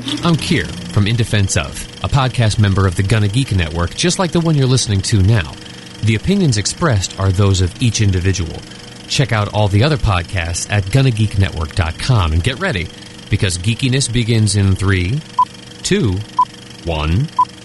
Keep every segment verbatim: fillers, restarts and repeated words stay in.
I'm Kier from In Defense Of, a podcast member of the Gonna Geek Network, just like the one you're listening to now. The opinions expressed are those of each individual. Check out all the other podcasts at gonna geek network dot com and get ready, because geekiness begins in three, two, one.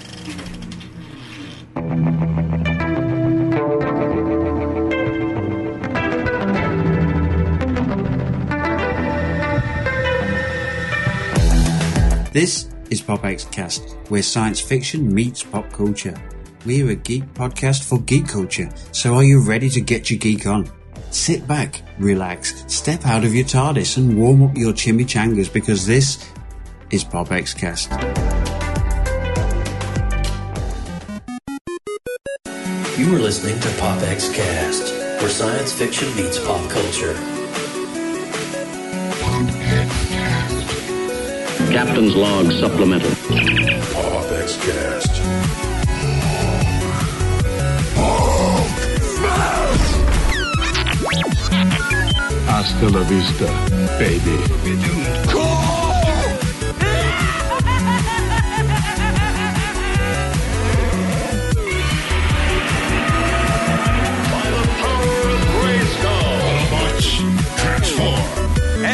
This is PopXcast, where science fiction meets pop culture. We're a geek podcast for geek culture, so are you ready to get your geek on? Sit back, relax, step out of your TARDIS and warm up your chimichangas, because this is PopXcast. You are listening to PopXcast, where science fiction meets pop culture. Captain's Log Supplemental. PopXcast. Hasta la vista, baby. By the power of Grayskull, Autobots, transform.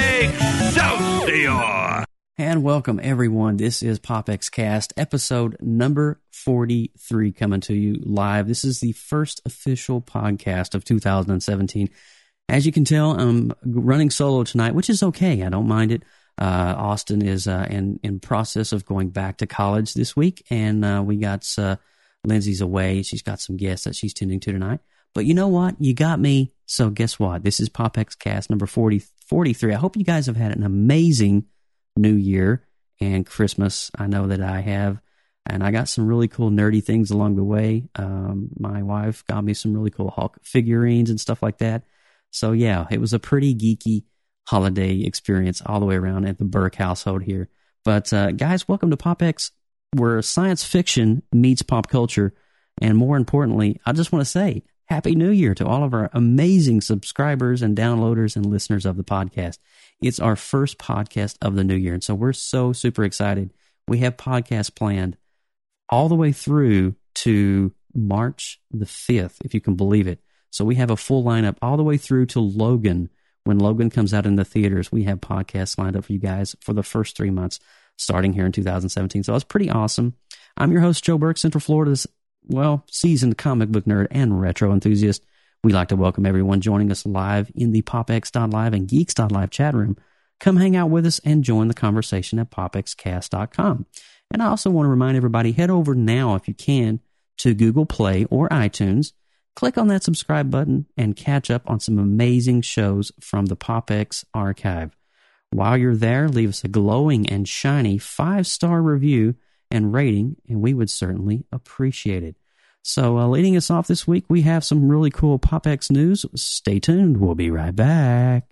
Excelsior! And welcome, everyone. This is PopXcast, episode number forty-three, coming to you live. This is the first official podcast of two thousand seventeen. As you can tell, I'm running solo tonight, which is okay. I don't mind it. Uh, Austin is uh, in, in process of going back to college this week, and uh, we got uh, Lindsay's away. She's got some guests that she's tending to tonight. But you know what? You got me. So guess what? This is PopXcast number forty, forty-three. I hope you guys have had an amazing New Year and Christmas. I know that I have, and I got some really cool nerdy things along the way. Um, my wife got me some really cool Hulk figurines and stuff like that. So yeah, it was a pretty geeky holiday experience all the way around at the Burke household here. But uh, guys, welcome to PopX, where science fiction meets pop culture. And more importantly, I just want to say Happy New Year to all of our amazing subscribers and downloaders and listeners of the podcast. It's our first podcast of the new year, and so we're so super excited. We have podcasts planned all the way through to March the fifth, if you can believe it. So we have a full lineup all the way through to Logan. When Logan comes out in the theaters, we have podcasts lined up for you guys for the first three months, starting here in two thousand seventeen. So that's pretty awesome. I'm your host, Joe Burke, Central Florida's, well, seasoned comic book nerd and retro enthusiast. We'd like to welcome everyone joining us live in the popx dot live and geeks dot live chat room. Come hang out with us and join the conversation at popxcast dot com. And I also want to remind everybody, head over now, if you can, to Google Play or iTunes. Click on that subscribe button and catch up on some amazing shows from the PopX archive. While you're there, leave us a glowing and shiny five-star review and rating, and we would certainly appreciate it. So uh, leading us off this week, we have some really cool PopX news. Stay tuned. We'll be right back.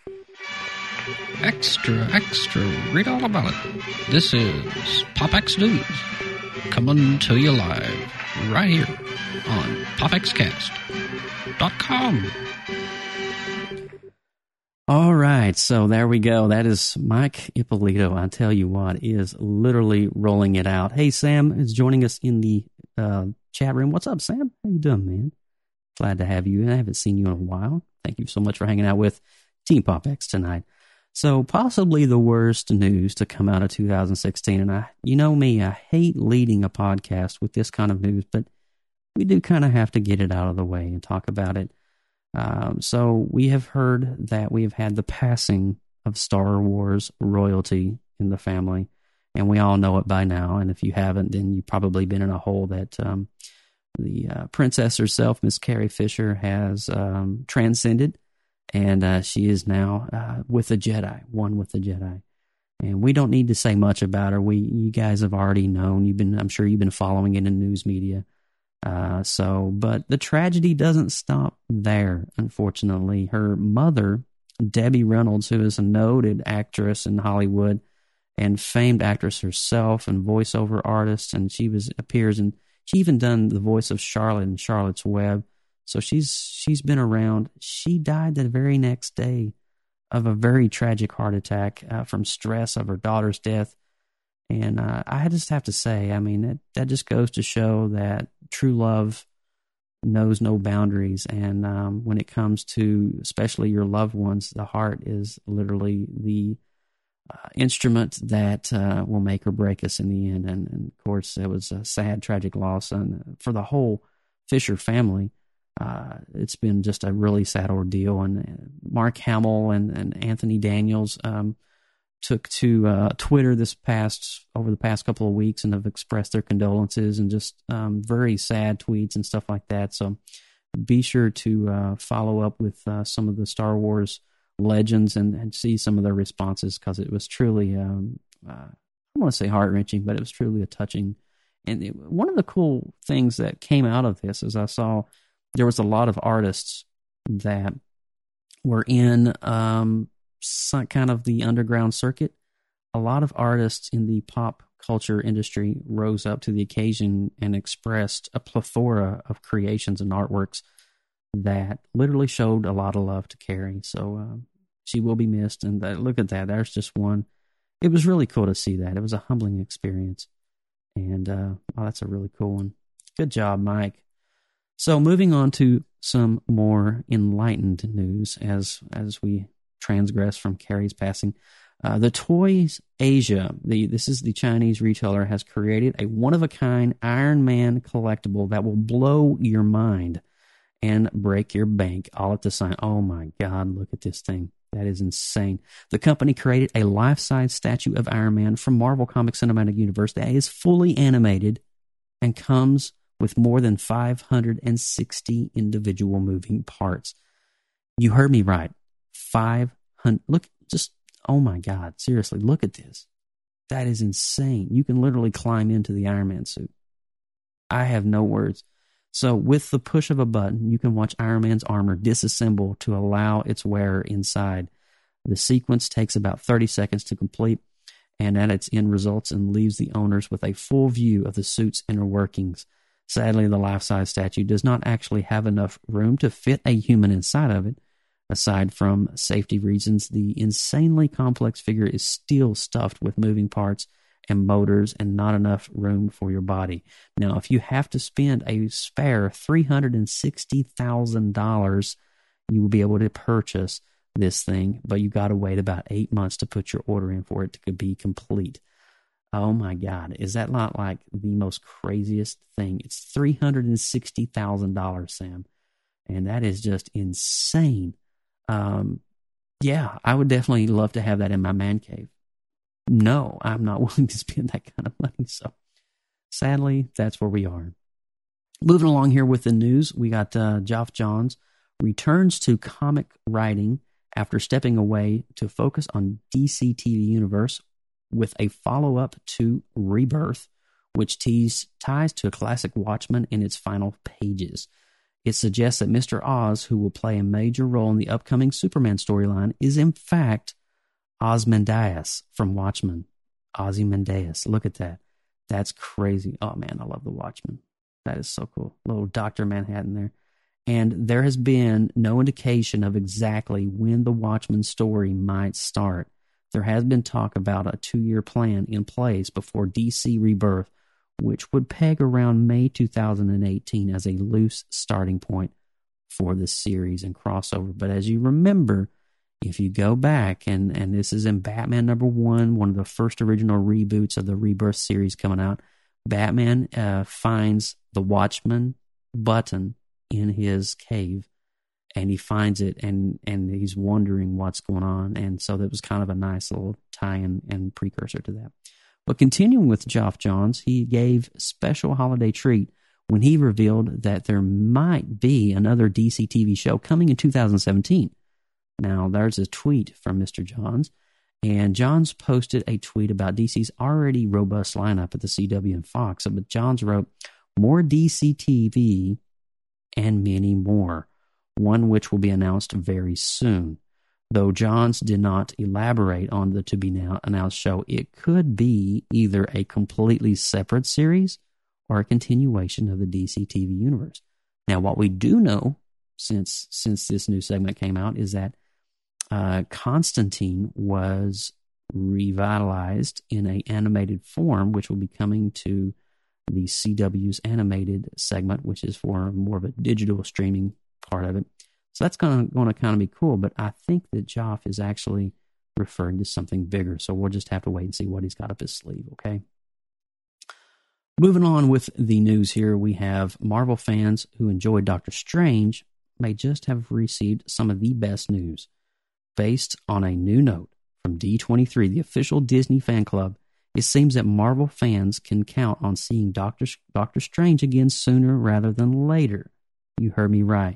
Extra, extra, read all about it. This is PopX News, coming to you live right here on popxcast dot com. All right, so there we go. That is Mike Ippolito. I tell you what, is literally rolling it out. Hey, Sam is joining us in the uh, chat room. What's up, Sam? How you doing, man? Glad to have you. I haven't seen you in a while. Thank you so much for hanging out with Team PopX tonight. So possibly the worst news to come out of two thousand sixteen. And I, you know me, I hate leading a podcast with this kind of news, but we do kind of have to get it out of the way and talk about it. Um, so we have heard that we have had the passing of Star Wars royalty in the family, and we all know it by now. And if you haven't, then you've probably been in a hole that um, the uh, princess herself, Miss Carrie Fisher, has um, transcended. And uh, she is now uh, with the Jedi, one with the Jedi. And we don't need to say much about her. We, you guys have already known. You've been, I'm sure you've been following it in news media. Uh, so, but the tragedy doesn't stop there, unfortunately. Her mother, Debbie Reynolds, who is a noted actress in Hollywood and famed actress herself and voiceover artist, and she was appears in, she even done the voice of Charlotte in Charlotte's Web. So she's she's been around. She died the very next day of a very tragic heart attack uh, from stress of her daughter's death. And uh, I just have to say, I mean, it, that just goes to show that true love knows no boundaries. And um, when it comes to especially your loved ones, the heart is literally the uh, instrument that uh, will make or break us in the end. And, and of course, it was a sad, tragic loss. And for the whole Fisher family, uh, it's been just a really sad ordeal. And Mark Hamill and, and Anthony Daniels um, took to uh, Twitter this past over the past couple of weeks and have expressed their condolences and just um, very sad tweets and stuff like that. So be sure to uh, follow up with uh, some of the Star Wars legends and, and see some of their responses, because it was truly, um, uh, I don't want to say heart-wrenching, but it was truly a touching. And it, one of the cool things that came out of this is I saw there was a lot of artists that were in um, some kind of the underground circuit. A lot of artists in the pop culture industry rose up to the occasion and expressed a plethora of creations and artworks that literally showed a lot of love to Carrie. So um, she will be missed. And that, look at that. There's just one. It was really cool to see that. It was a humbling experience. And uh, oh, that's a really cool one. Good job, Mike. So moving on to some more enlightened news as as we transgress from Carrie's passing. Uh, the Toys Asia, the this is the Chinese retailer, has created a one-of-a-kind Iron Man collectible that will blow your mind and break your bank all at the same. Oh my God, look at this thing. That is insane. The company created a life-size statue of Iron Man from Marvel Comics Cinematic Universe that is fully animated and comes with more than five hundred sixty individual moving parts. You heard me right. five hundred. Look, just, oh my God, seriously, look at this. That is insane. You can literally climb into the Iron Man suit. I have no words. So with the push of a button, you can watch Iron Man's armor disassemble to allow its wearer inside. The sequence takes about thirty seconds to complete, and at its end results and leaves the owners with a full view of the suit's inner workings. Sadly, the life-size statue does not actually have enough room to fit a human inside of it. Aside from safety reasons, the insanely complex figure is still stuffed with moving parts and motors and not enough room for your body. Now, if you have to spend a spare three hundred sixty thousand dollars, you will be able to purchase this thing, but you got to wait about eight months to put your order in for it to be complete. Oh my God, is that not like the most craziest thing? It's three hundred sixty thousand dollars, Sam, and that is just insane. Um, yeah, I would definitely love to have that in my man cave. No, I'm not willing to spend that kind of money. So sadly, that's where we are. Moving along here with the news, we got uh, Geoff Johns returns to comic writing after stepping away to focus on D C T V Universe with a follow-up to Rebirth, which tees, ties to a classic Watchmen in its final pages. It suggests that Mister Oz, who will play a major role in the upcoming Superman storyline, is in fact Ozymandias from Watchmen. Ozymandias. Look at that. That's crazy. Oh, man, I love the Watchmen. That is so cool. Little Doctor Manhattan there. And there has been no indication of exactly when the Watchmen story might start. There has been talk about a two-year plan in place before D C Rebirth, which would peg around May two thousand eighteen as a loose starting point for the series and crossover. But as you remember, if you go back, and, and this is in Batman number one, one of the first original reboots of the Rebirth series coming out, Batman uh, finds the Watchman button in his cave, and he finds it, and, and he's wondering what's going on. And so that was kind of a nice little tie-in and precursor to that. But continuing with Geoff Johns, he gave a special holiday treat when he revealed that there might be another D C T V show coming in two thousand seventeen. Now, there's a tweet from Mister Johns, and Johns posted a tweet about D C's already robust lineup at the C W and Fox. But Johns wrote, "More D C T V and many more, one which will be announced very soon." Though Johns did not elaborate on the to-be-announced show, it could be either a completely separate series or a continuation of the D C T V universe. Now, what we do know, since since this new segment came out, is that uh, Constantine was revitalized in an animated form, which will be coming to the C W's animated segment, which is for more of a digital streaming part of it. So that's going to, going to kind of be cool, but I think that Joff is actually referring to something bigger, so we'll just have to wait and see what he's got up his sleeve, okay? Moving on with the news here, we have Marvel fans who enjoyed Doctor Strange may just have received some of the best news. Based on a new note from D twenty-three, the official Disney fan club, it seems that Marvel fans can count on seeing Doctor, Doctor Strange again sooner rather than later. You heard me right.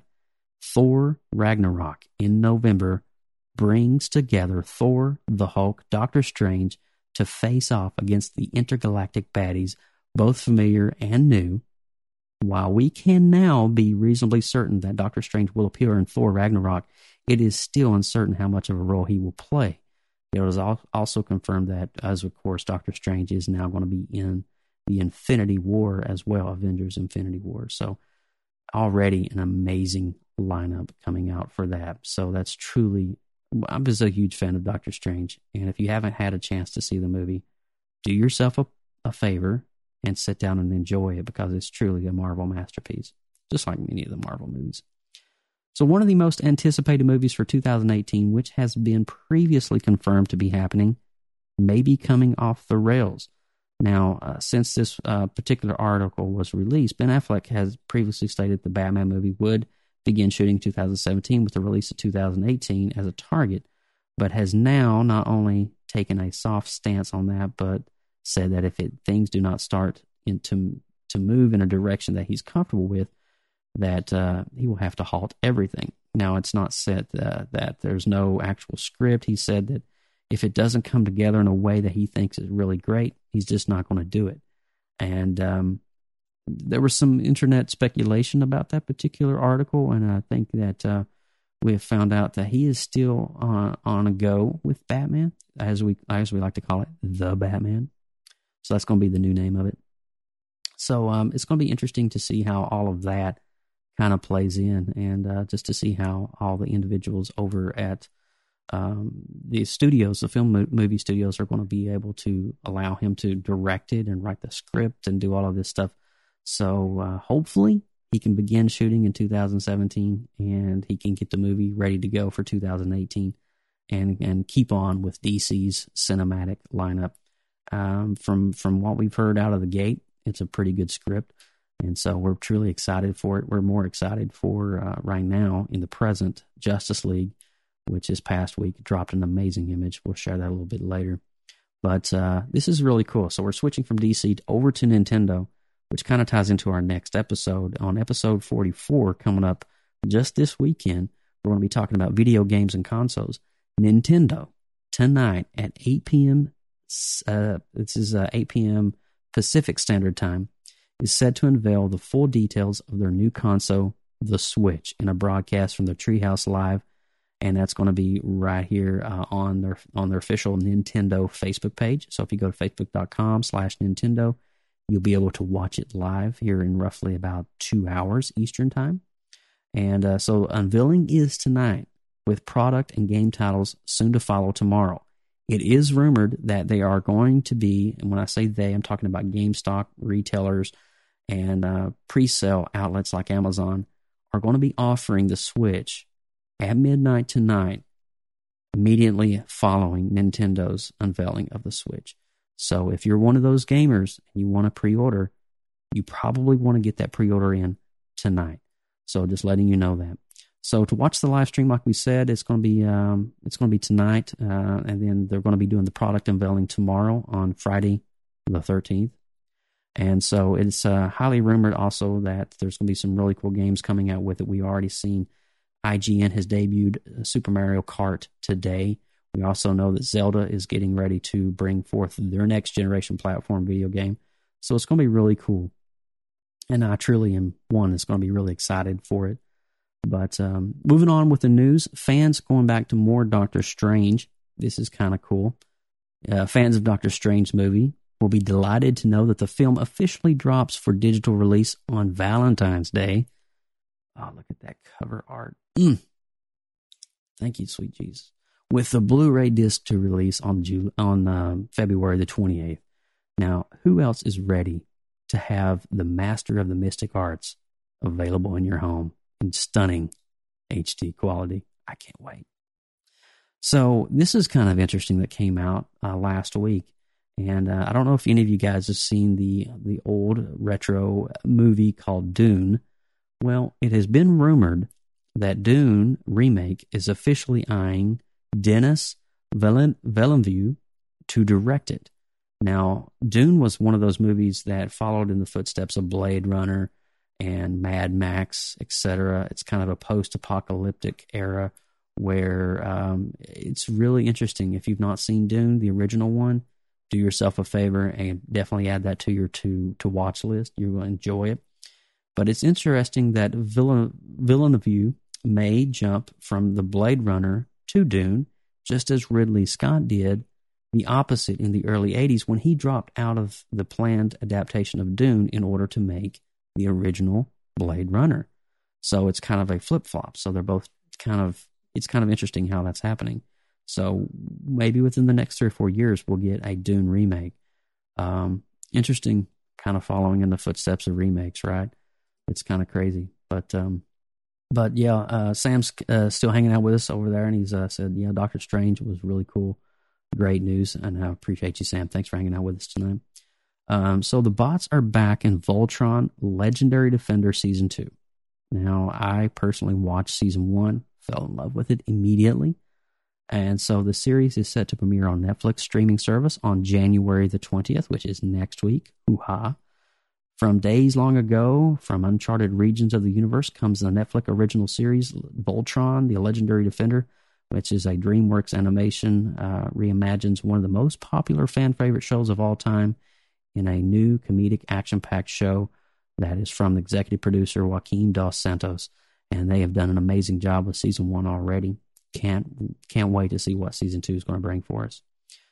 Thor Ragnarok in November brings together Thor, the Hulk, Doctor Strange to face off against the intergalactic baddies, both familiar and new. While we can now be reasonably certain that Doctor Strange will appear in Thor Ragnarok, it is still uncertain how much of a role he will play. It was also confirmed that, as of course, Doctor Strange is now going to be in the Infinity War as well, Avengers Infinity War. So already an amazing lineup coming out for that. So that's truly, I'm just a huge fan of Doctor Strange. And if you haven't had a chance to see the movie, do yourself a, a favor and sit down and enjoy it, because it's truly a Marvel masterpiece, just like many of the Marvel movies. So one of the most anticipated movies for two thousand eighteen, which has been previously confirmed to be happening, may be coming off the rails. Now, uh, since this uh, particular article was released, Ben Affleck has previously stated the Batman movie would begin shooting two thousand seventeen with the release of two thousand eighteen as a target, but has now not only taken a soft stance on that, but said that if it, things do not start into to move in a direction that he's comfortable with, that uh, he will have to halt everything. Now, it's not said uh, that there's no actual script. He said that if it doesn't come together in a way that he thinks is really great, he's just not going to do it. And um, there was some internet speculation about that particular article, and I think that uh, we have found out that he is still on, on a go with Batman, as we as we like to call it, the Batman. So that's going to be the new name of it. So um, it's going to be interesting to see how all of that kind of plays in, and uh, just to see how all the individuals over at um, the studios, the film mo- movie studios, are going to be able to allow him to direct it and write the script and do all of this stuff. So uh, hopefully he can begin shooting in two thousand seventeen, and he can get the movie ready to go for two thousand eighteen, and and keep on with D C's cinematic lineup. Um, from from what we've heard out of the gate, it's a pretty good script, and so we're truly excited for it. We're more excited for uh, right now in the present Justice League, which this past week dropped an amazing image. We'll share that a little bit later. But uh, this is really cool. So we're switching from D C over to Nintendo, which kind of ties into our next episode. On episode forty-four, coming up just this weekend, we're going to be talking about video games and consoles. Nintendo, tonight at eight p.m., uh, this is uh, eight p.m. Pacific Standard Time, is set to unveil the full details of their new console, the Switch, in a broadcast from the Treehouse Live, and that's going to be right here uh, on their on their official Nintendo Facebook page. So if you go to facebook.com slash Nintendo, you'll be able to watch it live here in roughly about two hours Eastern Time. And uh, so unveiling is tonight, with product and game titles soon to follow tomorrow. It is rumored that they are going to be, and when I say they, I'm talking about GameStop retailers and uh, pre-sale outlets like Amazon, are going to be offering the Switch at midnight tonight, immediately following Nintendo's unveiling of the Switch. So if you're one of those gamers and you want to pre-order, you probably want to get that pre-order in tonight. So just letting you know that. So to watch the live stream, like we said, it's going to be um, it's going to be tonight, uh, and then they're going to be doing the product unveiling tomorrow on Friday the thirteenth. And so it's uh, highly rumored also that there's going to be some really cool games coming out with it. We've already seen I G N has debuted Super Mario Kart today. We also know that Zelda is getting ready to bring forth their next generation platform video game. So it's going to be really cool. And I truly am one that's going to be really excited for it. But um, moving on with the news, fans going back to more Doctor Strange. This is kind of cool. Uh, fans of Doctor Strange movie will be delighted to know that the film officially drops for digital release on Valentine's Day. Oh, look at that cover art. Mm. Thank you, sweet Jesus. with the Blu-ray disc to release on June, on uh, February the twenty-eighth. Now, who else is ready to have the Master of the Mystic Arts available in your home in stunning H D quality? I can't wait. So this is kind of interesting that came out uh, last week. And uh, I don't know if any of you guys have seen the the old retro movie called Dune. Well, it has been rumored that Dune remake is officially eyeing Denis Villeneuve to direct it. Now, Dune was one of those movies that followed in the footsteps of Blade Runner and Mad Max, et cetera. It's kind of a post-apocalyptic era where um, it's really interesting. If you've not seen Dune, the original one, do yourself a favor and definitely add that to your to to watch list. You're going to enjoy it. But it's interesting that Villeneuve may jump from the Blade Runner to Dune, just as Ridley Scott did the opposite in the early eighties when he dropped out of the planned adaptation of Dune in order to make the original Blade Runner. So it's kind of a flip-flop. So they're both kind of, it's kind of interesting how that's happening. So maybe within the next three or four years, we'll get a Dune remake. Um, interesting, kind of following in the footsteps of remakes, right? It's kind of crazy. But um, but yeah, uh, Sam's uh, still hanging out with us over there, and he's uh, said, yeah, Doctor Strange was really cool. Great news, and I appreciate you, Sam. Thanks for hanging out with us tonight. Um, so the bots are back in Voltron Legendary Defender Season two. Now, I personally watched Season one, fell in love with it immediately. And so the series is set to premiere on Netflix streaming service on January the twentieth, which is next week. Hoo-ha. From days long ago, from uncharted regions of the universe, comes the Netflix original series, Voltron, the Legendary Defender, which is a DreamWorks animation, uh, reimagines one of the most popular fan favorite shows of all time in a new comedic action-packed show that is from the executive producer Joaquin Dos Santos. And they have done an amazing job with season one already. Can't can't wait to see what season two is going to bring for us.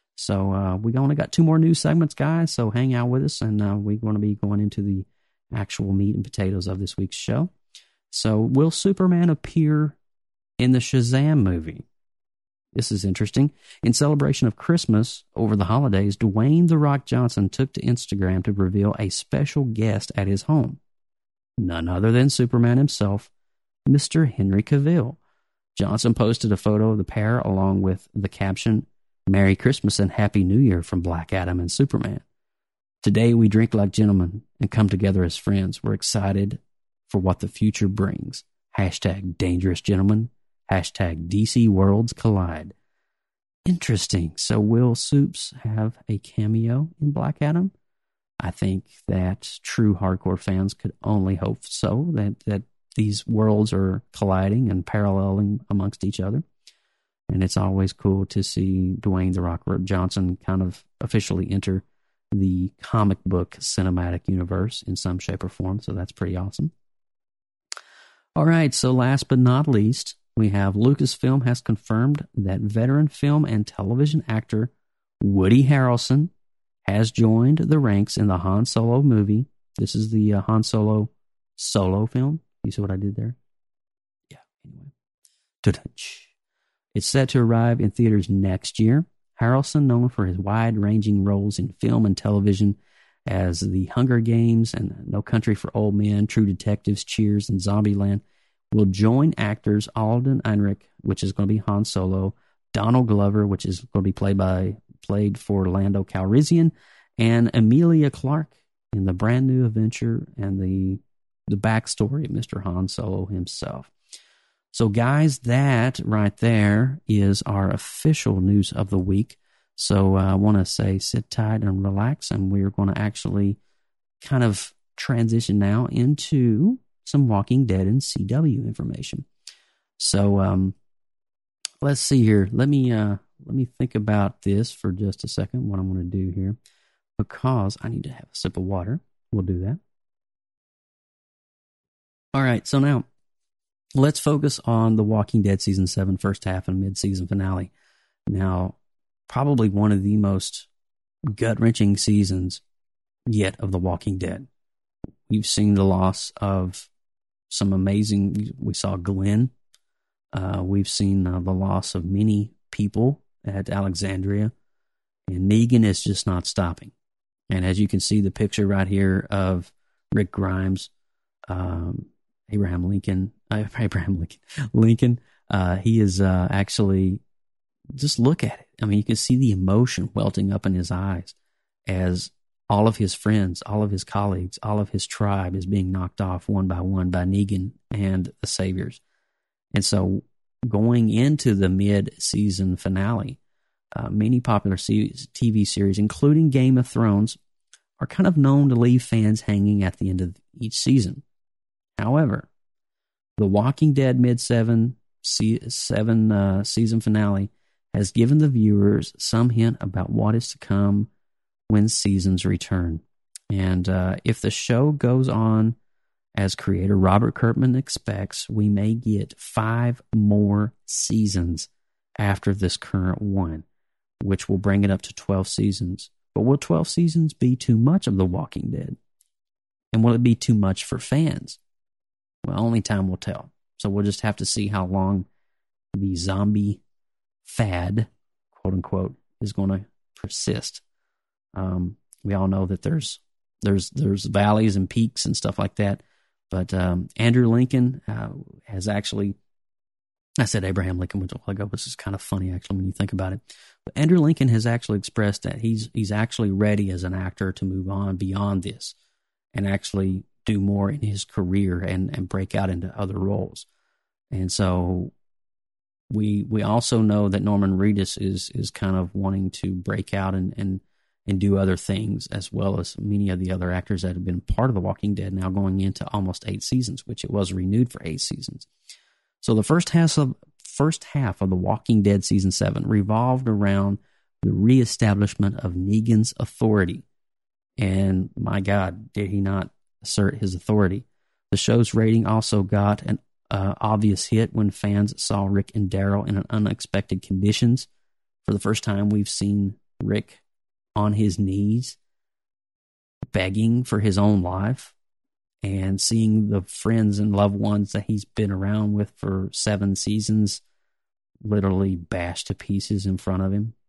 So uh, we only got two more news segments, guys. So hang out with us, and uh, we're going to be going into the actual meat and potatoes of this week's show. So will Superman appear in the Shazam movie? This is interesting. In celebration of Christmas over the holidays, Dwayne "The Rock" Johnson took to Instagram to reveal a special guest at his home. None other than Superman himself, Mister Henry Cavill. Johnson posted a photo of the pair along with the caption, "Merry Christmas and Happy New Year" from Black Adam and Superman. Today we drink like gentlemen and come together as friends. We're excited for what the future brings. Hashtag dangerous gentlemen. Hashtag D C worlds collide. Interesting. So will Supes have a cameo in Black Adam? I think that true hardcore fans could only hope so, that, that these worlds are colliding and paralleling amongst each other. And it's always cool to see Dwayne "The Rock" Johnson kind of officially enter the comic book cinematic universe in some shape or form. So that's pretty awesome. All right. So last but not least, we have Lucasfilm has confirmed that veteran film and television actor Woody Harrelson has joined the ranks in the Han Solo movie. This is the uh, Han Solo solo film. You see what I did there? Yeah. Anyway. Ta-da-ch. It's set to arrive in theaters next year. Harrelson, known for his wide-ranging roles in film and television as The Hunger Games and No Country for Old Men, True Detectives, Cheers, and Zombieland, will join actors Alden Ehrenreich, which is going to be Han Solo, Donald Glover, which is going to be played by played for Lando Calrissian, and Emilia Clarke in the brand new adventure and the the backstory of Mister Han Solo himself. So, guys, that right there is our official news of the week. So uh, I want to say sit tight and relax, and we're going to actually kind of transition now into some Walking Dead and C W information. So um, let's see here. Let me uh, let me think about this for just a second, what I'm going to do here, because I need to have a sip of water. We'll do that. All right, so now let's focus on The Walking Dead Season seven first half and mid-season finale. Now, probably one of the most gut-wrenching seasons yet of The Walking Dead. We've seen the loss of some amazing... We saw Glenn. Uh, we've seen uh, the loss of many people at Alexandria, and Negan is just not stopping. And as you can see, the picture right here of Rick Grimes, um, Abraham Lincoln, uh, Abraham Lincoln, Lincoln, uh, he is uh, actually, just look at it. I mean, you can see the emotion welting up in his eyes as all of his friends, all of his colleagues, all of his tribe is being knocked off one by one by Negan and the Saviors. And so going into the mid-season finale, uh, many popular T V series, including Game of Thrones, are kind of known to leave fans hanging at the end of each season. However, The Walking Dead mid-seven seven, uh, season finale has given the viewers some hint about what is to come when seasons return. And uh, if the show goes on as creator Robert Kirkman expects, we may get five more seasons after this current one, which will bring it up to twelve seasons. But will twelve seasons be too much of The Walking Dead? And will it be too much for fans? Well, only time will tell. So we'll just have to see how long the zombie fad, quote unquote, is going to persist. Um, we all know that there's there's there's valleys and peaks and stuff like that. But um, Andrew Lincoln uh, has actually, I said Abraham Lincoln a while ago, which is kind of funny actually when you think about it. But Andrew Lincoln has actually expressed that he's he's actually ready as an actor to move on beyond this and actually do more in his career and, and break out into other roles. And so we we also know that Norman Reedus is is kind of wanting to break out and and and do other things, as well as many of the other actors that have been part of The Walking Dead, now going into almost eight seasons, which it was renewed for eight seasons. So the first half of first half of The Walking Dead season seven revolved around the reestablishment of Negan's authority. And my God, did he not assert his authority? The show's rating also got an uh, obvious hit when fans saw Rick and Daryl in unexpected conditions. For the first time, we've seen Rick on his knees, begging for his own life, and seeing the friends and loved ones that he's been around with for seven seasons literally bashed to pieces in front of him.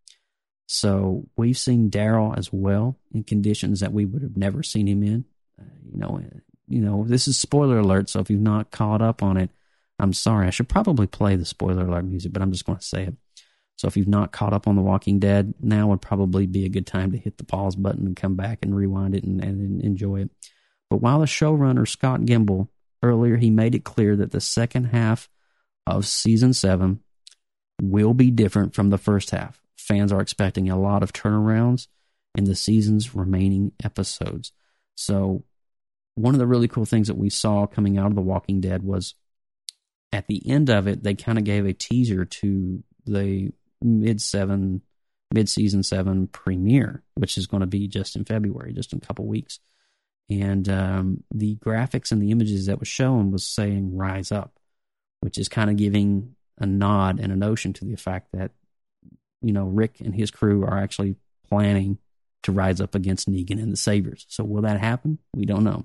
So we've seen Daryl as well in conditions that we would have never seen him in. Uh, you know, you know, this is spoiler alert, so if you've not caught up on it, I'm sorry. I should probably play the spoiler alert music, but I'm just going to say it. So if you've not caught up on The Walking Dead, now would probably be a good time to hit the pause button and come back and rewind it and, and enjoy it. But while the showrunner, Scott Gimple, earlier he made it clear that the second half of season seven will be different from the first half. Fans are expecting a lot of turnarounds in the season's remaining episodes. So one of the really cool things that we saw coming out of The Walking Dead was at the end of it, they kind of gave a teaser to the mid-seven, mid-season seven premiere, which is going to be just in February, just in a couple weeks. And um, the graphics and the images that was shown was saying "Rise Up," which is kind of giving a nod and a notion to the fact that, you know, Rick and his crew are actually planning to rise up against Negan and the Saviors. So will that happen? We don't know.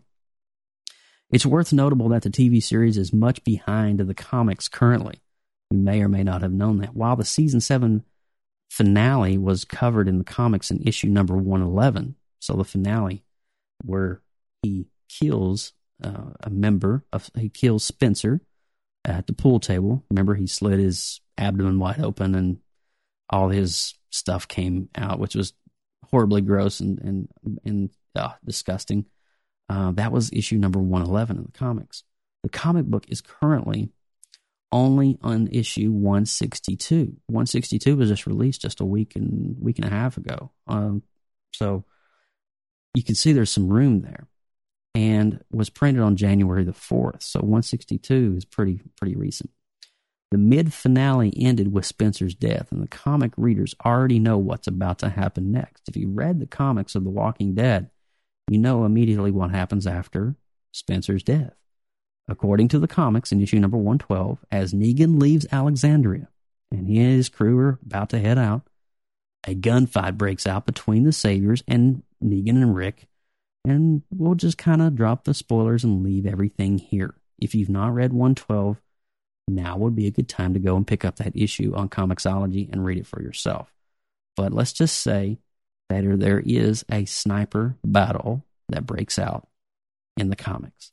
It's worth notable that the T V series is much behind the comics currently. You may or may not have known that. While the season seven finale was covered in the comics in issue number one eleven, so the finale where he kills uh, a member of, he kills Spencer at the pool table. Remember, he slit his abdomen wide open and all his stuff came out, which was horribly gross and and, and uh, disgusting. Uh, that was issue number one eleven in the comics. The comic book is currently only on issue one sixty-two. one sixty-two was just released just a week and week and a half ago. Um, so you can see there's some room there, and was printed on January the fourth. So one sixty-two is pretty pretty recent. The mid-finale ended with Spencer's death, and the comic readers already know what's about to happen next. If you read the comics of The Walking Dead, you know immediately what happens after Spencer's death. According to the comics in issue number one twelve, as Negan leaves Alexandria and he and his crew are about to head out, a gunfight breaks out between the Saviors and Negan and Rick, and we'll just kind of drop the spoilers and leave everything here. If you've not read one twelve, now would be a good time to go and pick up that issue on Comixology and read it for yourself. But let's just say that there is a sniper battle that breaks out in the comics.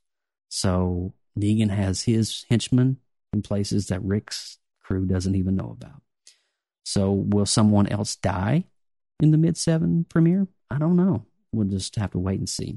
So Negan has his henchmen in places that Rick's crew doesn't even know about. So will someone else die in the mid seven premiere? I don't know. We'll just have to wait and see.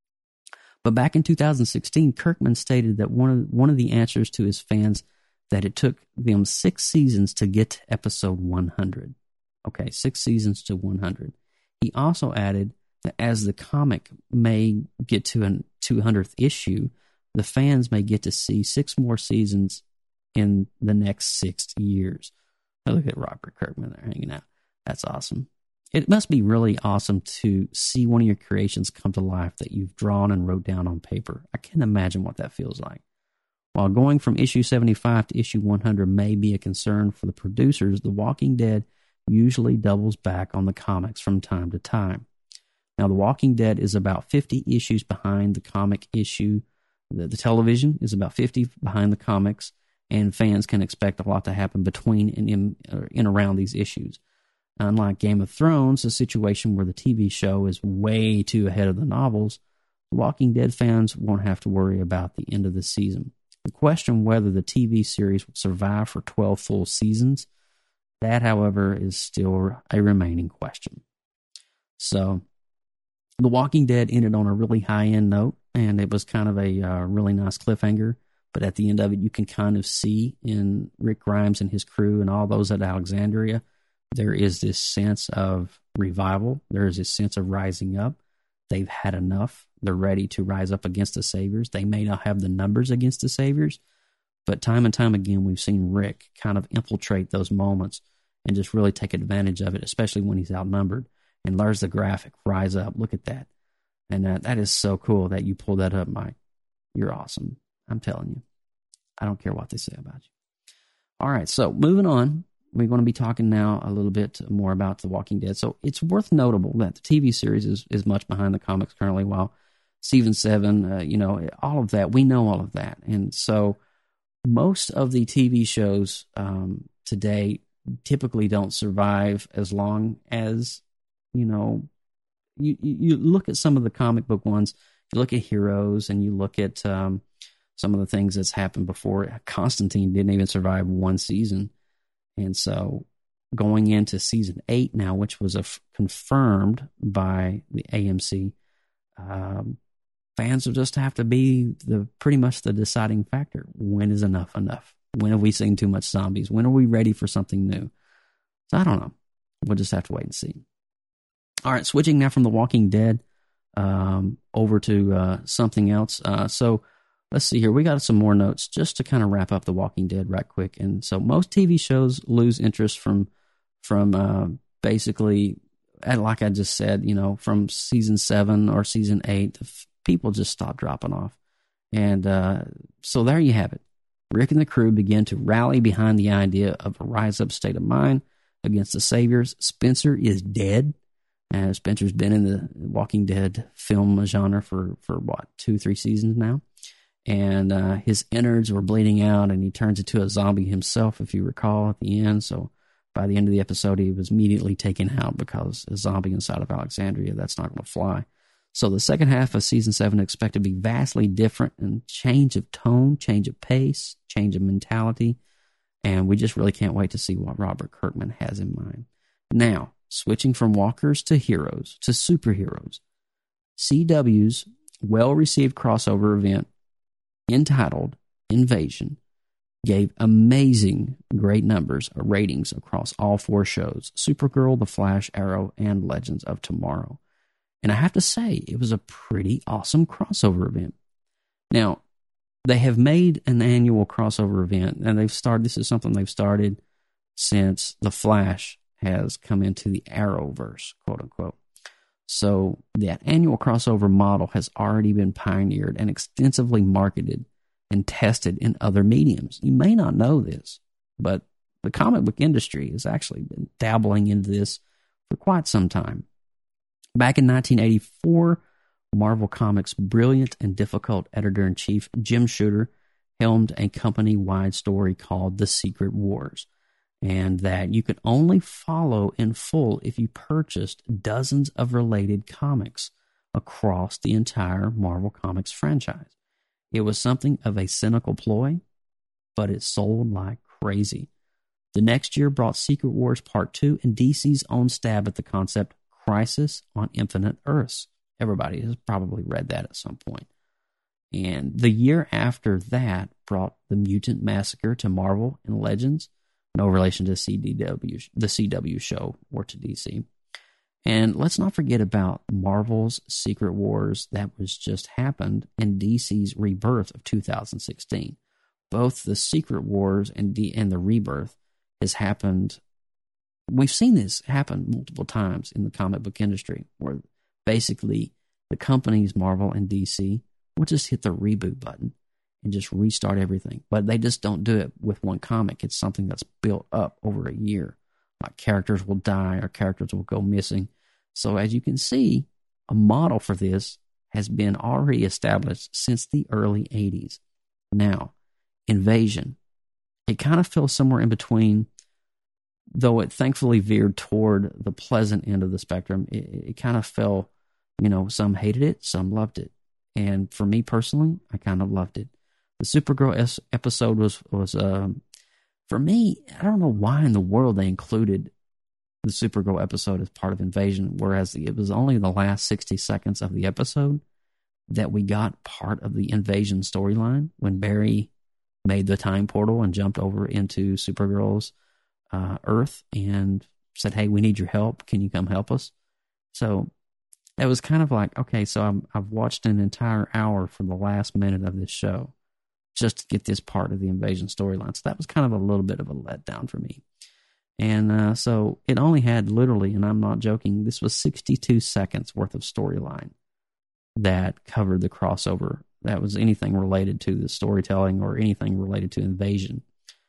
But back in two thousand sixteen, Kirkman stated that one of one of the answers to his fans that it took them six seasons to get to episode one hundred. Okay, six seasons to one hundred. He also added that as the comic may get to a two hundredth issue, the fans may get to see six more seasons in the next six years. Now look at Robert Kirkman there hanging out. That's awesome. It must be really awesome to see one of your creations come to life that you've drawn and wrote down on paper. I can't imagine what that feels like. While going from issue seventy-five to issue one hundred may be a concern for the producers, The Walking Dead usually doubles back on the comics from time to time. Now, The Walking Dead is about fifty issues behind the comic issue. The, the television is about fifty behind the comics, and fans can expect a lot to happen between and in, uh, in around these issues. Unlike Game of Thrones, a situation where the T V show is way too ahead of the novels, The Walking Dead fans won't have to worry about the end of the season. The question whether the T V series will survive for twelve full seasons, that, however, is still a remaining question. So, The Walking Dead ended on a really high-end note, and it was kind of a uh, really nice cliffhanger. But at the end of it, you can kind of see in Rick Grimes and his crew and all those at Alexandria, there is this sense of revival. There is this sense of rising up. They've had enough. They're ready to rise up against the Saviors. They may not have the numbers against the Saviors, but time and time again, we've seen Rick kind of infiltrate those moments and just really take advantage of it, especially when he's outnumbered. And there's the graphic, rise up. Look at that. And that, that is so cool that you pulled that up, Mike. You're awesome. I'm telling you. I don't care what they say about you. All right, so moving on. We're going to be talking now a little bit more about The Walking Dead. So it's worth notable that the T V series is, is much behind the comics currently, while Season seven, uh, you know, all of that, we know all of that. And so most of the T V shows um, today typically don't survive as long as, you know, you, you look at some of the comic book ones, you look at Heroes, and you look at um, some of the things that's happened before. Constantine didn't even survive one season. And so going into season eight now, which was a f- confirmed by the A M C, um, fans will just have to be the pretty much the deciding factor. When is enough enough? When have we seen too much zombies? When are we ready for something new? So I don't know. We'll just have to wait and see. All right, switching now from The Walking Dead um, over to uh, something else. Uh, so let's see here. We got some more notes just to kind of wrap up The Walking Dead right quick. And so most T V shows lose interest from from uh, basically, like I just said, you know, from season seven or season eight, people just stop dropping off. And uh, so there you have it. Rick and the crew begin to rally behind the idea of a rise-up state of mind against the Saviors. Spencer is dead. Uh, Spencer's been in the Walking Dead film genre for, for what, two, three seasons now? And uh, his innards were bleeding out, and he turns into a zombie himself, if you recall, at the end. So by the end of the episode, he was immediately taken out because a zombie inside of Alexandria, that's not going to fly. So the second half of season seven is expected to be vastly different, and change of tone, change of pace, change of mentality. And we just really can't wait to see what Robert Kirkman has in mind. Now, switching from walkers to heroes, to superheroes, C W's well-received crossover event entitled Invasion gave amazing great numbers of ratings across all four shows: Supergirl, The Flash, Arrow, and Legends of Tomorrow. And I have to say, it was a pretty awesome crossover event. Now, they have made an annual crossover event, and they've started, this is something they've started since The Flash has come into the Arrowverse, quote unquote. So that annual crossover model has already been pioneered and extensively marketed and tested in other mediums. You may not know this, but the comic book industry has actually been dabbling into this for quite some time. Back in nineteen eighty-four, Marvel Comics' brilliant and difficult editor-in-chief, Jim Shooter, helmed a company-wide story called The Secret Wars, and that you could only follow in full if you purchased dozens of related comics across the entire Marvel Comics franchise. It was something of a cynical ploy, but it sold like crazy. The next year brought Secret Wars Part two and D C's own stab at the concept Crisis on Infinite Earths. Everybody has probably read that at some point. And the year after that brought the Mutant Massacre to Marvel and Legends, no relation to C W, the C W show or to D C. And let's not forget about Marvel's Secret Wars that was just happened and D C's Rebirth of two thousand sixteen. Both the Secret Wars and, D- and the Rebirth has happened. We've seen this happen multiple times in the comic book industry, where basically the companies Marvel and D C will just hit the reboot button and just restart everything. But they just don't do it with one comic. It's something that's built up over a year. Like characters will die or characters will go missing. So as you can see, a model for this has been already established since the early eighties. Now, Invasion. It kind of fell somewhere in between, though it thankfully veered toward the pleasant end of the spectrum. It, it kind of fell, you know, some hated it, some loved it. And for me personally, I kind of loved it. The Supergirl es- episode was, was um, for me, I don't know why in the world they included the Supergirl episode as part of Invasion, whereas it was only the last sixty seconds of the episode that we got part of the Invasion storyline when Barry made the time portal and jumped over into Supergirl's uh, Earth and said, hey, we need your help. Can you come help us? So it was kind of like, okay, so I'm, I've watched an entire hour for the last minute of this show just to get this part of the Invasion storyline. So that was kind of a little bit of a letdown for me. And uh, so it only had literally, and I'm not joking, this was sixty-two seconds worth of storyline that covered the crossover. That was anything related to the storytelling or anything related to Invasion.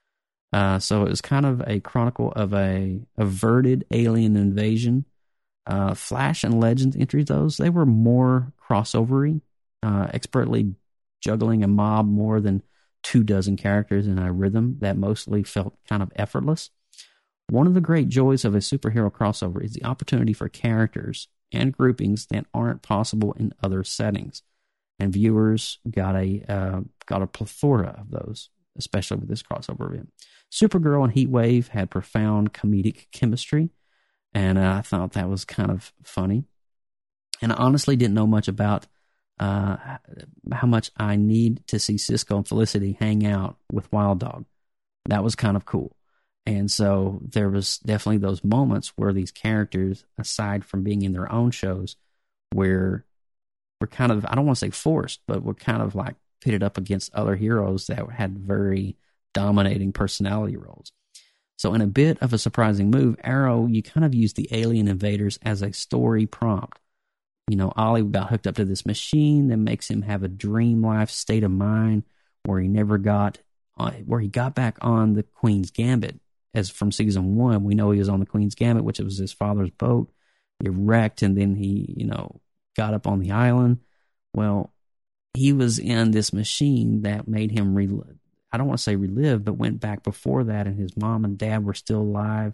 Uh, so it was kind of a chronicle of a averted alien invasion. Uh, Flash and Legends entries, those, they were more crossovery, uh, expertly juggling a mob more than two dozen characters in a rhythm that mostly felt kind of effortless. One of the great joys of a superhero crossover is the opportunity for characters and groupings that aren't possible in other settings. And viewers got a uh, got a plethora of those, especially with this crossover event. Supergirl and Heatwave had profound comedic chemistry, and uh, I thought that was kind of funny. And I honestly didn't know much about uh, how much I need to see Cisco and Felicity hang out with Wild Dog. That was kind of cool. And so there was definitely those moments where these characters, aside from being in their own shows, where we're kind of, I don't want to say forced, but we're kind of like pitted up against other heroes that had very dominating personality roles. So in a bit of a surprising move, Arrow, you kind of use the alien invaders as a story prompt. You know, Ollie got hooked up to this machine that makes him have a dream life state of mind where he never got, uh, where he got back on the Queen's Gambit. As from season one, we know he was on the Queen's Gambit, which was his father's boat. He wrecked, and then he, you know, got up on the island. Well, he was in this machine that made him relive. I don't want to say relive, but went back before that, and his mom and dad were still alive,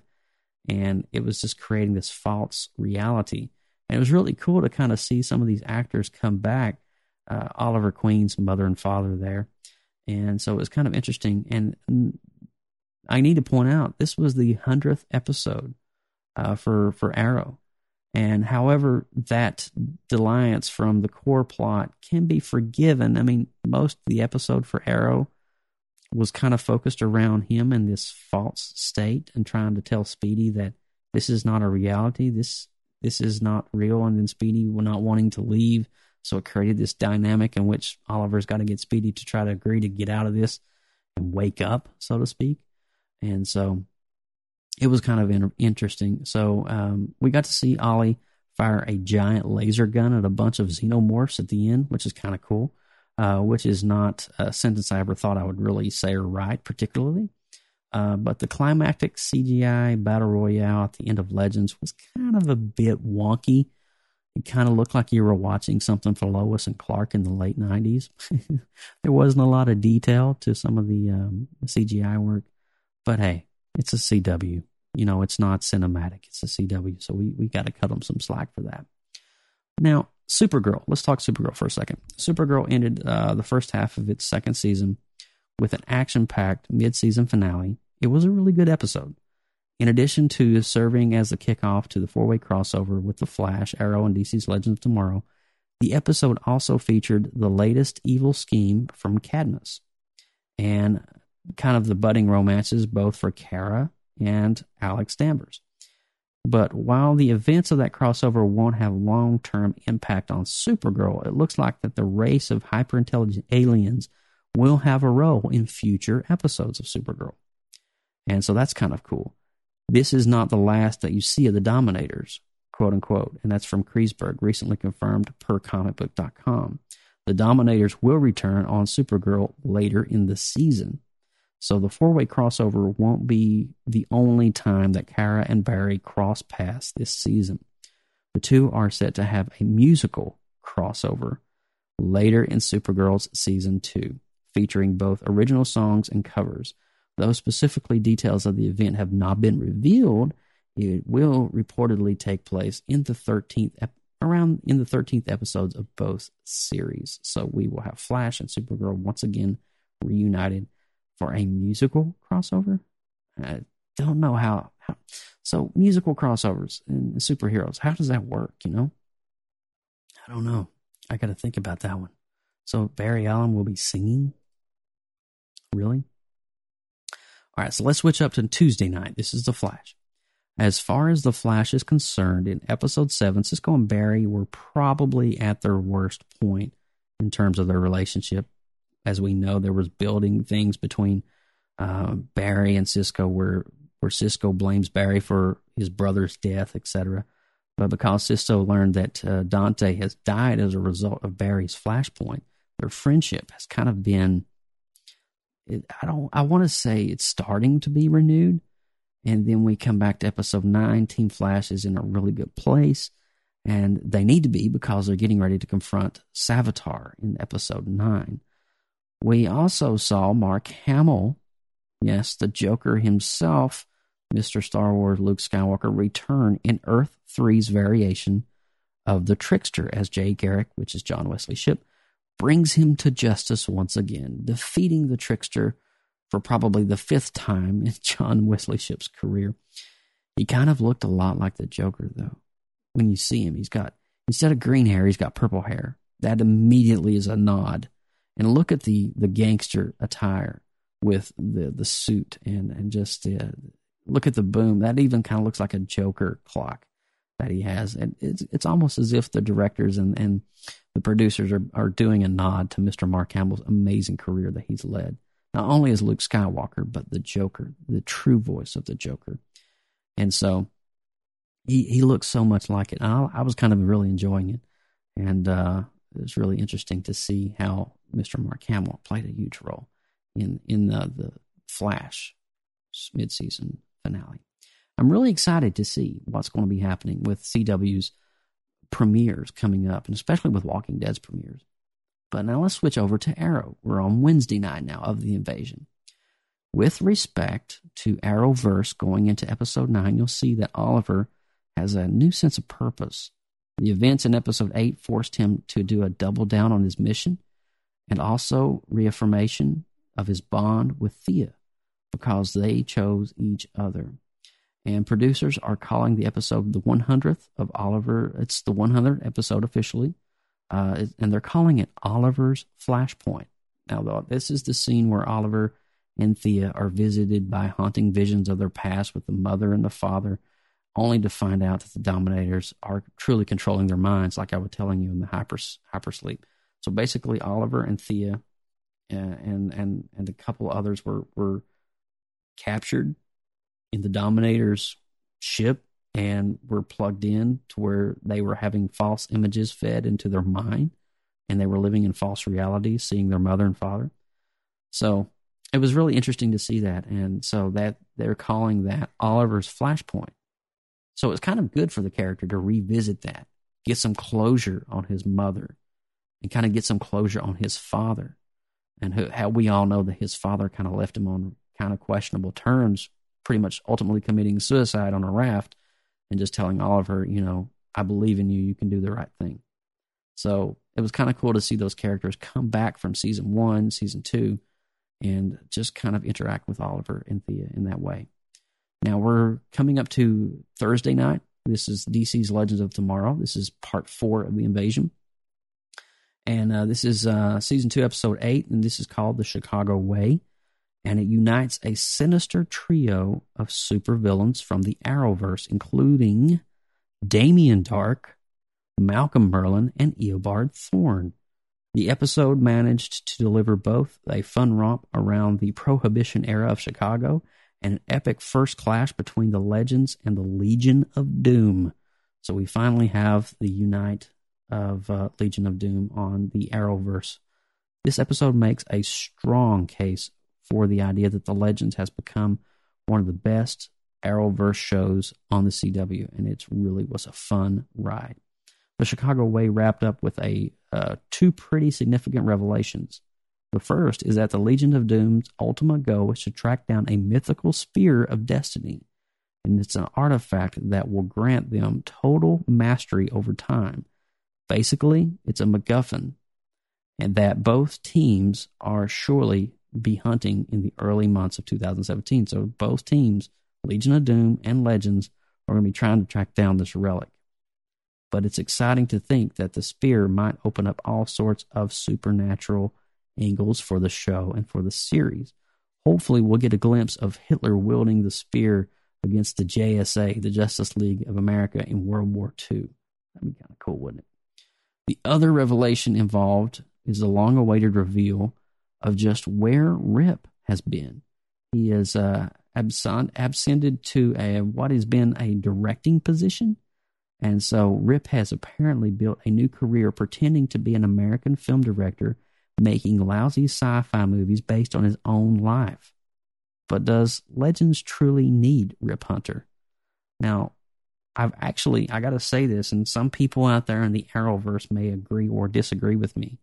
and it was just creating this false reality. And it was really cool to kind of see some of these actors come back. Uh, Oliver Queen's mother and father there, and so it was kind of interesting. And I need to point out, this was the hundredth episode uh, for, for Arrow. And however that deliance from the core plot can be forgiven, I mean, most of the episode for Arrow was kind of focused around him in this false state and trying to tell Speedy that this is not a reality, this this is not real, and then Speedy not wanting to leave. So it created this dynamic in which Oliver's got to get Speedy to try to agree to get out of this and wake up, so to speak. And so it was kind of in- interesting. So um, we got to see Ollie fire a giant laser gun at a bunch of xenomorphs at the end, which is kind of cool, uh, which is not a sentence I ever thought I would really say or write particularly. Uh, but the climactic C G I battle royale at the end of Legends was kind of a bit wonky. it kind of looked like you were watching something for Lois and Clark in the late nineties. There wasn't a lot of detail to some of the um, C G I work, but hey, it's a C W. You know, it's not cinematic. It's a C W, so we, we got to cut them some slack for that. Now, Supergirl. Let's talk Supergirl for a second. Supergirl ended uh, the first half of its second season with an action-packed mid-season finale. It was a really good episode. In addition to serving as the kickoff to the four-way crossover with The Flash, Arrow, and D C's Legends of Tomorrow, the episode also featured the latest evil scheme from Cadmus and kind of the budding romances both for Kara and Alex Danvers. But while the events of that crossover won't have long-term impact on Supergirl, it looks like that the race of hyper-intelligent aliens will have a role in future episodes of Supergirl. And so that's kind of cool. This is not the last that you see of the Dominators, quote unquote, and that's from Kreisberg, recently confirmed per comic book dot com. The Dominators will return on Supergirl later in the season. So the four-way crossover won't be the only time that Kara and Barry cross paths this season. The two are set to have a musical crossover later in Supergirl's season two, featuring both original songs and covers. Though specifically details of the event have not been revealed, it will reportedly take place in the thirteenth ep- around in the thirteenth episodes of both series. So we will have Flash and Supergirl once again reunited for a musical crossover. I don't know how, how so musical crossovers and superheroes, how does that work, you know? I don't know. I got to think about that one. So Barry Allen will be singing? Really? All right, so let's switch up to Tuesday night. This is The Flash. As far as The Flash is concerned, in episode seven, Cisco and Barry were probably at their worst point in terms of their relationship. As we know, there was building things between uh, Barry and Cisco where, where Cisco blames Barry for his brother's death, et cetera. But because Cisco learned that uh, Dante has died as a result of Barry's flashpoint, their friendship has kind of been, it, I don't, I want to say it's starting to be renewed. And then we come back to episode nine. Team Flash is in a really good place. And they need to be because they're getting ready to confront Savitar in episode nine. We also saw Mark Hamill, yes, the Joker himself, Mister Star Wars Luke Skywalker, return in Earth three's variation of the Trickster as Jay Garrick, which is John Wesley Shipp, brings him to justice once again, defeating the Trickster for probably the fifth time in John Wesley Shipp's career. He kind of looked a lot like the Joker, though. When you see him, he's got, instead of green hair, he's got purple hair. That immediately is a nod. And look at the, the gangster attire with the, the suit and, and just uh, look at the boom. That even kind of looks like a Joker clock that he has. And it's it's almost as if the directors and, and the producers are, are doing a nod to Mister Mark Hamill's amazing career that he's led. Not only as Luke Skywalker, but the Joker, the true voice of the Joker. And so he, he looks so much like it. I, I was kind of really enjoying it. And uh, it was really interesting to see how Mister Mark Hamill played a huge role in, in the, the Flash mid-season finale. I'm really excited to see what's going to be happening with C W's premieres coming up, and especially with Walking Dead's premieres. But now let's switch over to Arrow. We're on Wednesday night now of the invasion. With respect to Arrowverse going into episode nine, you'll see that Oliver has a new sense of purpose. The events in episode eight forced him to do a double down on his mission, and also reaffirmation of his bond with Thea, because they chose each other. And producers are calling the episode the one hundredth of Oliver. It's the one hundredth episode officially, uh, and they're calling it Oliver's Flashpoint. Now, this is the scene where Oliver and Thea are visited by haunting visions of their past with the mother and the father, only to find out that the Dominators are truly controlling their minds, like I was telling you in the hyper hypersleep. So basically, Oliver and Thea uh, and and and a couple others were were captured in the Dominators' ship and were plugged in to where they were having false images fed into their mind, and they were living in false realities, seeing their mother and father. So it was really interesting to see that, and so that they're calling that Oliver's Flashpoint. So it's kind of good for the character to revisit that get some closure on his mother and kind of get some closure on his father, and who, how we all know that his father kind of left him on kind of questionable terms, pretty much ultimately committing suicide on a raft and just telling Oliver, you know, I believe in you, you can do the right thing. So it was kind of cool to see those characters come back from season one, season two, and just kind of interact with Oliver and Thea in that way. Now we're coming up to Thursday night. This is D C's Legends of Tomorrow. This is part four of the invasion. And uh, this is uh, season two, episode eight, and this is called The Chicago Way. And it unites a sinister trio of supervillains from the Arrowverse, including Damien Dark, Malcolm Merlyn, and Eobard Thawne. The episode managed to deliver both a fun romp around the Prohibition era of Chicago and an epic first clash between the Legends and the Legion of Doom. So we finally have the unite of uh, Legion of Doom on the Arrowverse. This episode makes a strong case for the idea that the Legends has become one of the best Arrowverse shows on the C W, and it really was a fun ride. The Chicago Way wrapped up with a uh, two pretty significant revelations. The first is that the Legion of Doom's ultimate goal is to track down a mythical spear of destiny, and it's an artifact that will grant them total mastery over time. Basically, it's a MacGuffin, and that both teams are surely be hunting in the early months of two thousand seventeen. So both teams, Legion of Doom and Legends, are going to be trying to track down this relic. But it's exciting to think that the spear might open up all sorts of supernatural angles for the show and for the series. Hopefully we'll get a glimpse of Hitler wielding the spear against the J S A, the Justice League of America, in World War Two. That'd be kind of cool, wouldn't it? The other revelation involved is the long-awaited reveal of just where Rip has been. He is uh, absent, abscended to a what has been a directing position. And so Rip has apparently built a new career pretending to be an American film director, making lousy sci-fi movies based on his own life. But does Legends truly need Rip Hunter? Now, I've actually, I got to say this, and some people out there in the Arrowverse may agree or disagree with me,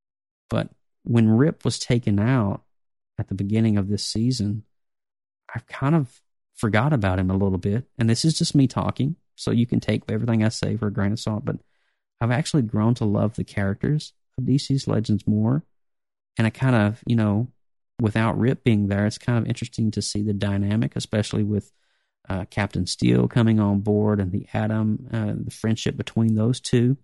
but when Rip was taken out at the beginning of this season, I've kind of forgot about him a little bit, and this is just me talking, so you can take everything I say for a grain of salt, but I've actually grown to love the characters of D C's Legends more, and I kind of, you know, without Rip being there, it's kind of interesting to see the dynamic, especially with uh, Captain Steel coming on board and the Atom, uh, the friendship between those two.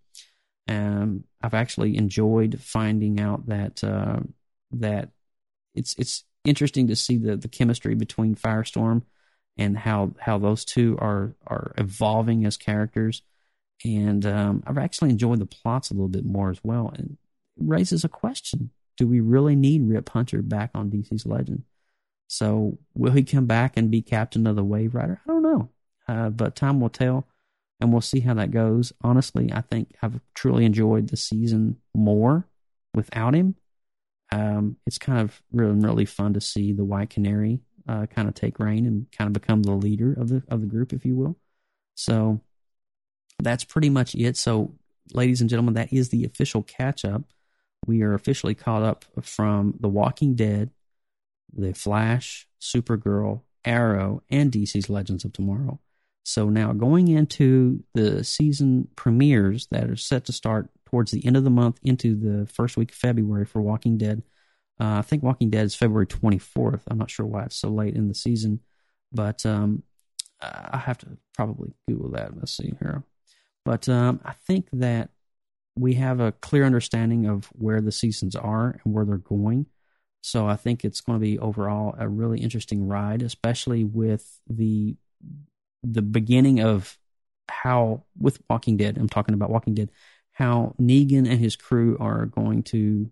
Um, I've actually enjoyed finding out that uh, that it's it's interesting to see the, the chemistry between Firestorm and how, how those two are are evolving as characters. And um, I've actually enjoyed the plots a little bit more as well. And it raises a question: do we really need Rip Hunter back on D C's Legend? So will he come back and be captain of the Wave Rider? I don't know, uh, but time will tell. And we'll see how that goes. Honestly, I think I've truly enjoyed the season more without him. Um, it's kind of really, really fun to see the White Canary uh, kind of take reign and kind of become the leader of the of the group, if you will. So that's pretty much it. So, ladies and gentlemen, that is the official catch-up. We are officially caught up from The Walking Dead, The Flash, Supergirl, Arrow, and D C's Legends of Tomorrow. So now going into the season premieres that are set to start towards the end of the month into the first week of February for Walking Dead. Uh, I think Walking Dead is February twenty-fourth. I'm not sure why it's so late in the season, but um, I have to probably Google that. Let's see here. But um, I think that we have a clear understanding of where the seasons are and where they're going. So I think it's going to be overall a really interesting ride, especially with the the beginning of how, with Walking Dead, I'm talking about Walking Dead, how Negan and his crew are going to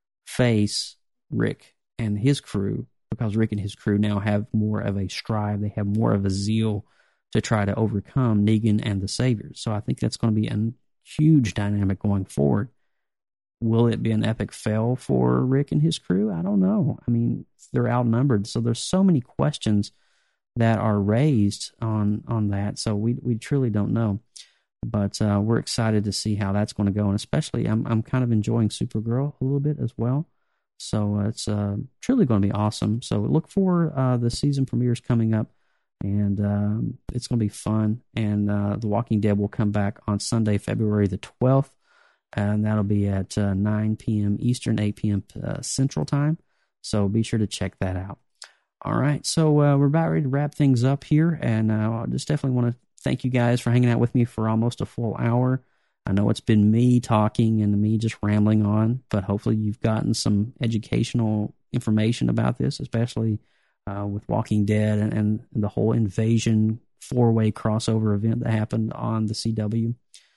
face Rick and his crew, because Rick and his crew now have more of a strive, they have more of a zeal to try to overcome Negan and the Saviors. So I think that's going to be a huge dynamic going forward. Will it be an epic fail for Rick and his crew? I don't know. I mean, they're outnumbered, so there's so many questions that are raised on on that, so we we truly don't know. But uh, we're excited to see how that's going to go, and especially I'm I'm kind of enjoying Supergirl a little bit as well. So uh, it's uh, truly going to be awesome. So look for uh, the season premieres coming up, and um, it's going to be fun. And uh, The Walking Dead will come back on Sunday, February the twelfth, and that'll be at uh, nine p.m. Eastern, eight p.m. Uh, Central Time. So be sure to check that out. All right, so uh, we're about ready to wrap things up here, and uh, I just definitely want to thank you guys for hanging out with me for almost a full hour. I know it's been me talking and me just rambling on, but hopefully you've gotten some educational information about this, especially uh, with Walking Dead and, and the whole Invasion four-way crossover event that happened on the C W.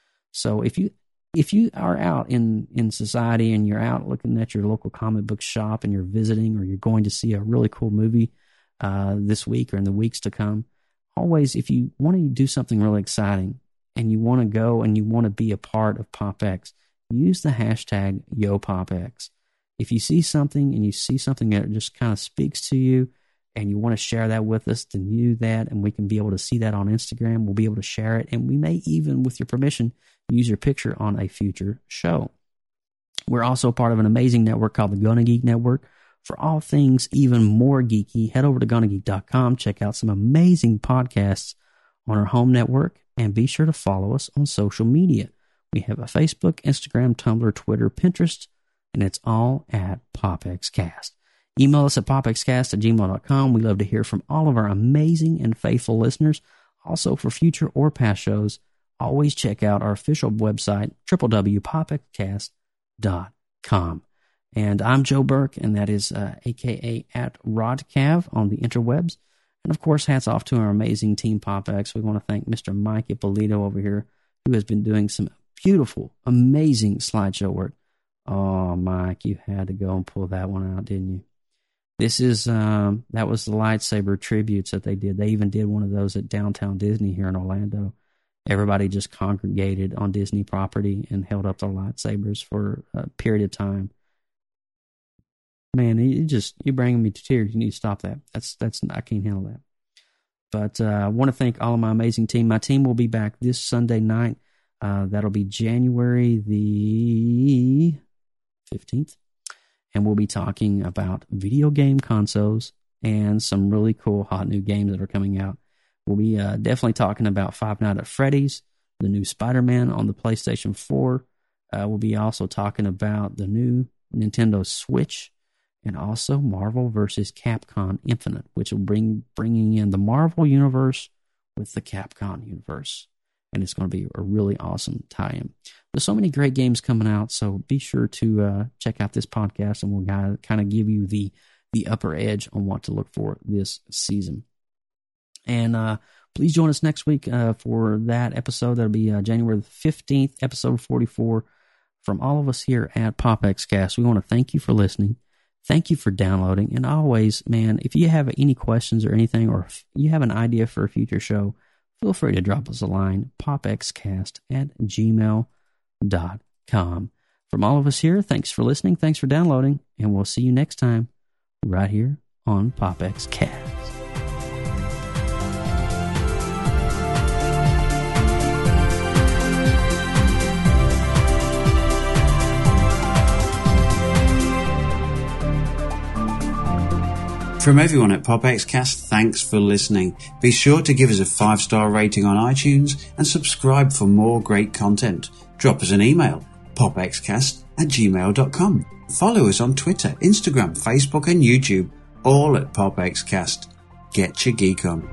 So if you if you are out in, in society and you're out looking at your local comic book shop and you're visiting, or you're going to see a really cool movie uh, this week or in the weeks to come, always, if you want to do something really exciting and you want to go and you want to be a part of PopX, use the hashtag YoPopX. If you see something and you see something that just kind of speaks to you and you want to share that with us, then you do that, and we can be able to see that on Instagram. We'll be able to share it, and we may even, with your permission, use your picture on a future show. We're also part of an amazing network called the Gonna Geek Network. For all things even more geeky, head over to gonna geek dot com, check out some amazing podcasts on our home network, and be sure to follow us on social media. We have a Facebook, Instagram, Tumblr, Twitter, Pinterest, and it's all at PopXCast. Email us at popxcast at gmail dot com. We love to hear from all of our amazing and faithful listeners. Also, for future or past shows, always check out our official website, w w w dot popxcast dot com. And I'm Joe Burke, and that is uh, a k a at Rodcav on the interwebs. And, of course, hats off to our amazing team PopX. We want to thank Mister Mike Ippolito over here, who has been doing some beautiful, amazing slideshow work. Oh, Mike, you had to go and pull that one out, didn't you? This is, um, that was the lightsaber tributes that they did. They even did one of those at Downtown Disney here in Orlando. Everybody just congregated on Disney property and held up their lightsabers for a period of time. Man, you just, you're bringing me to tears. You need to stop that. That's, that's, I can't handle that. But uh, I want to thank all of my amazing team. My team will be back this Sunday night. Uh, that'll be January the fifteenth. And we'll be talking about video game consoles and some really cool hot new games that are coming out. We'll be uh, definitely talking about Five Nights at Freddy's, the new Spider-Man on the PlayStation four. Uh, we'll be also talking about the new Nintendo Switch, and also Marvel versus Capcom Infinite, which will bring bringing in the Marvel universe with the Capcom universe. And it's going to be a really awesome tie-in. There's so many great games coming out, so be sure to uh, check out this podcast, and we'll kind of give you the, the upper edge on what to look for this season. And uh, please join us next week uh, for that episode. That'll be uh, January the fifteenth, episode forty-four. From all of us here at PopXcast, we want to thank you for listening. Thank you for downloading. And always, man, if you have any questions or anything, or if you have an idea for a future show, feel free to drop us a line, popxcast at gmail dot com. From all of us here, thanks for listening, thanks for downloading, and we'll see you next time right here on PopXcast. From everyone at PopXcast, thanks for listening. Be sure to give us a five-star rating on iTunes and subscribe for more great content. Drop us an email, popxcast at gmail dot com. Follow us on Twitter, Instagram, Facebook and YouTube, all at PopXcast. Get your geek on.